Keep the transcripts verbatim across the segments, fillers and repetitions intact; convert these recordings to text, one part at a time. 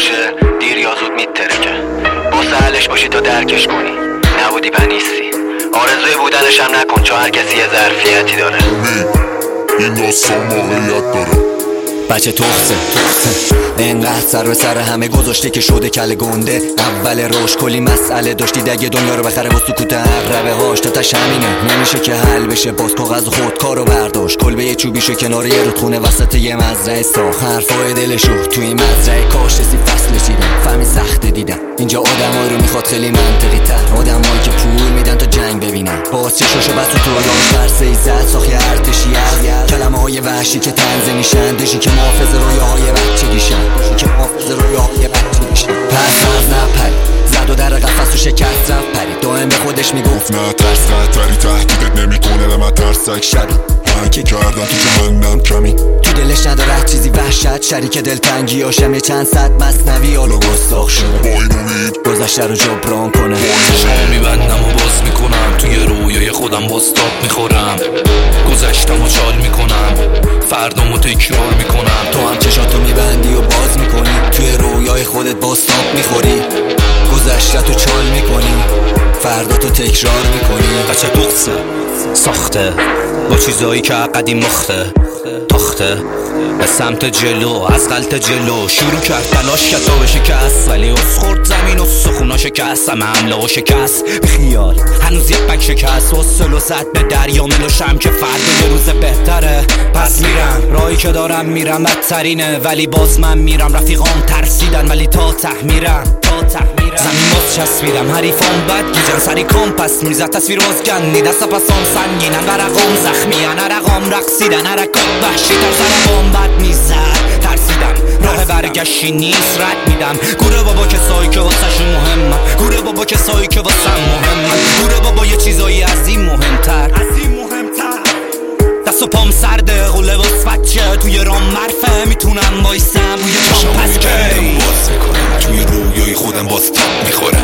باشه دیر یا زود میترکه. با سهلش باشی تا درکش کنی، نبودی پنیستی. آرزوی بودنش هم نکن چون هر کسی یه ظرفیتی داره. این داستان واقعیت داره. بچه تخته تخته انقدر سر به سر همه گذاشته که شده کل گنده. اول روش کلی مسئله داشتی دگه دنیا رو بخره با سکوت عقربه هاش. تا تش همینه نمیشه که حل بشه، باز کاغذ و خودکارو برداشت. کلبه یه چوبیشو کنار یه رودخونه وسط یه مزرعه ساخت. حرفای دلشو توی مزرعه کاش سی فصل چیدم. فهمی سخته دیدم اینجا آدمایی رو میخواد خیلی منطقی تر. آدمایی که پول میدن تا جنگ ببینن. باز چشاشو بس تو طولانش ترسه زد ساخت یه ارتشی از کلمه های وحشی که تنزه میشن. دشی که محافظ رویاهای بچگیشن، که محافظ رویاهای بچگیشن. پس از نپری زد و در قفس و شکست رفت پری. دائم به خودش میگفت نه ترس خطری تهدیدت نمیکنه به من ترسک شبی. من که کردم تو جهنم کمی. تو دلش نداره چیزی وحشت شریک دلتنگی هاشم. یه چند صد مصنوی حالا گستاخ شده با این امید گذشته رو جبران کنه. چشمو میبندم و باز میکنم، توی رویای خودم باستاب میخورم. گذشتم و چال میکنم، فردامو تکرار میکنم. تو هم چشاتو میبندی و باز میکنی، توی رویای خودت باستاب میخوری. گذشته تو چال میکنی، فردا تو تکرار میکنی. بچه بغزه ساخته با چیزایی که قدیم مخته تاخته به سمت جلو از غلط جلو. شروع کرد تلاش کرد تا به شکست، ولی از خورد زمین و سخونا شکست. همه حمله و شکست خیال هنوز یه پک شکست. وصل و زد به دریا ملوشم که فردا یه روز بهتره. پس میرم راهی که دارم میرم بدترینه، ولی باز من میرم. رفیقام ترسیدن ولی تا ته میرم تا ته میرم. زمین باز چسبیدم حریفان بد گیجن سری کام پس میزد تصویر بازگندی. دست پسام سنگینن ورقام زخمیان عرقام رقصیدن. حرکات وحشی تر سرقام بد میزد ترسیدم. راه برگشتی نیست رد میدم. گوره بابا کسایی که واسهشون مهمم. گوره بابا کسایی که واسم مهمم. گوره بابا یه چیزایی از این مهمتر از این مهمتر. دست و پام سرده قله باز بچه توی رام مرفه. میتونم وایسم روی چام پس که باز میکنم، توی رویای خودم باز تاب میخورم.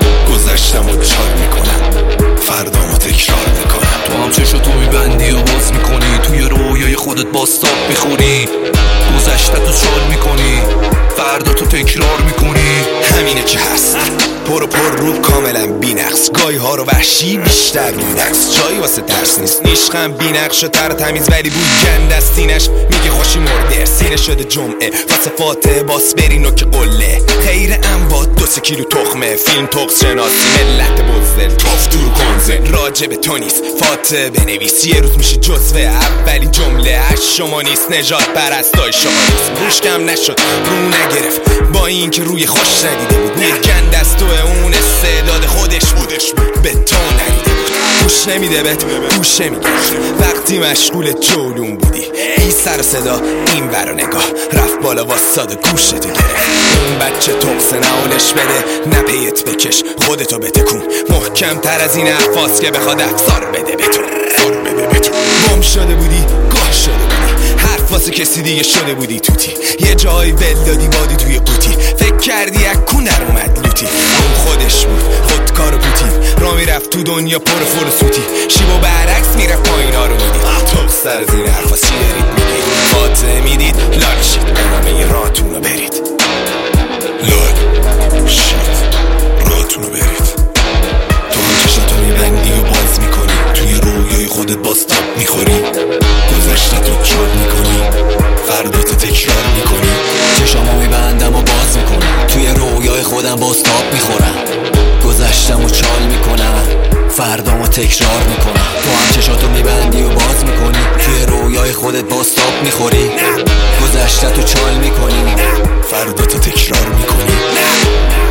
گذشتم و چال میکنم، فردامو تکرار میکنم. تو هم چشاتو میبندی و باز میکنی، توی رویای خودت باز تاب میخوری. گذشته تو چال میکنی، فردا تو تکرار میکنی. همینه که هست پر و پر رو کاملا بی نقص. گاهی ها رو وحشی بیشتر بی‌نقص. جایی واسه ترس نیست، عشقم بی نقش و تر تمیز ولی بوی گند از سینش. میگه خوشی مرده سینه شده جمعه واسه فاتحه باس برین و که قله. خیر ام با دو سه کیلو تخمه. فیلم تقص شناسی ملت بزدل تافتور کنزل. راجع به تو نیست فاتحه بنویس، یه روز میشه جزوه اولی جمله. اش شما نیست نجات پرستای شما نیست. روشکم نشد رو نگرفت با این که روی خوش ندیده بود. یه گند از تو اون استعداد خودش بودش بود به تو ندیده بود. گوش نمیده بهت گوش نمیده وقتی مشغول جولون بودی. این سر صدا این ور نگاه رفت بالا واساده گوشتو گرفت. اون بچه تقصه نهالش بده نپیت بکش خودتو بتکون. محکم تر از این حرفاست که بخواد افسار بده بتون بده بتون. گم شده بودی گاه شده بودی، حرف واسه کسی دیگه شده بودی توتی. یه جایی ول دادی بادی توی قوطی، فکر کردی اکو در اومد لوتی. اون خودش بود خودکار پوتی، را میرفت تو دنیا پر فرسوتی. شیب و برعکس میرفت پایینا رو میدید. تو سر از این حرفا چی دارید میگید؟ فاتحه میدید لال شید بنامه راتون رو برید. لال شید راتون رو برید. تو هم چشاتو میبندی و باز میکنی، توی رویای خودت باز تاب میخوری. گذشته تو چال میکنی، فردا تو تکرار میکنی. چشامو میبندم و باز میکنم، توی رویای خودم باز تاب میخورم. گذشتم و چال میکنم، فردامو تکرار میکنم. تو هم چشاتو میبندی و باز میکنی، توی رویای خودت باز تاب میخوری. گذشته تو چال میکنی، فردا تو تکرار میکنی.